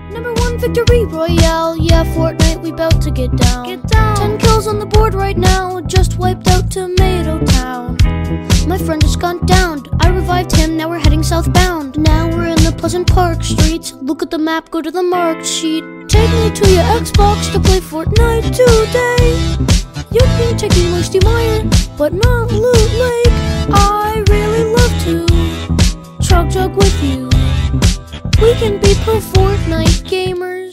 Number 1 victory royale. Yeah, Fortnite, we bout to get down. 10 kills on the board right now. Just wiped out Tomato Town. My friend just gone down. I revived him, now we're heading southbound. Now we're in the Pleasant Park streets. Look at the map, go to the marked sheet. Take me to your Xbox to play Fortnite today. You can take me Moisty Mire, but not Loot Lake. I really love to Chug Jug with you. We can be pro Fortnite gamers.